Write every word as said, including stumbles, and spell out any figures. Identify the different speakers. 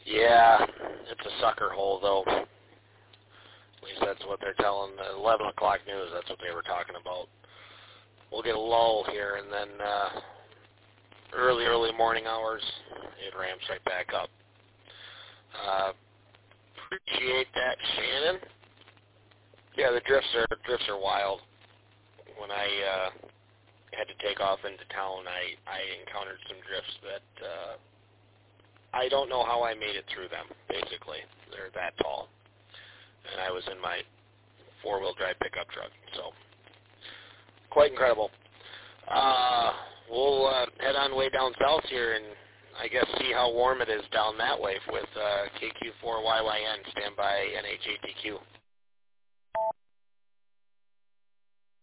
Speaker 1: Yeah, it's a sucker hole, though. At least that's what they're telling the eleven o'clock news. That's what they were talking about. We'll get a lull here, and then uh, early, early morning hours, it ramps right back up. Uh, appreciate that, Shannon. Yeah, the drifts are drifts are wild. When I uh, had to take off into town, I, I encountered some drifts that uh, I don't know how I made it through them, basically. They're that tall. And I was in my four-wheel drive pickup truck, so quite incredible. Uh, we'll uh, head on way down south here and I guess see how warm it is down that way with uh, K Q four Y Y N. Stand by N H A T Q.